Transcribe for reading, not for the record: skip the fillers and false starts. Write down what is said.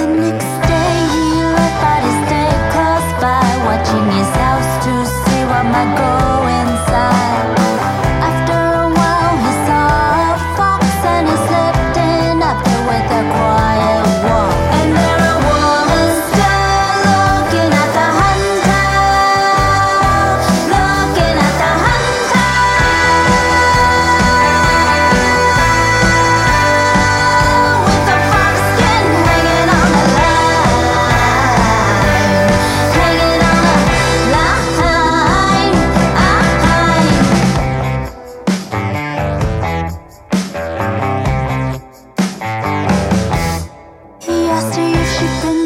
next day he left, but he stayed close by, watching his house to see what might go inside. After a while he saw a fox and he slipped in after with a quiet walk. And there a woman stood looking at the hunter, looking at the hunter, with a fox skin hanging on a line, hanging on a line. He asked her if she'd been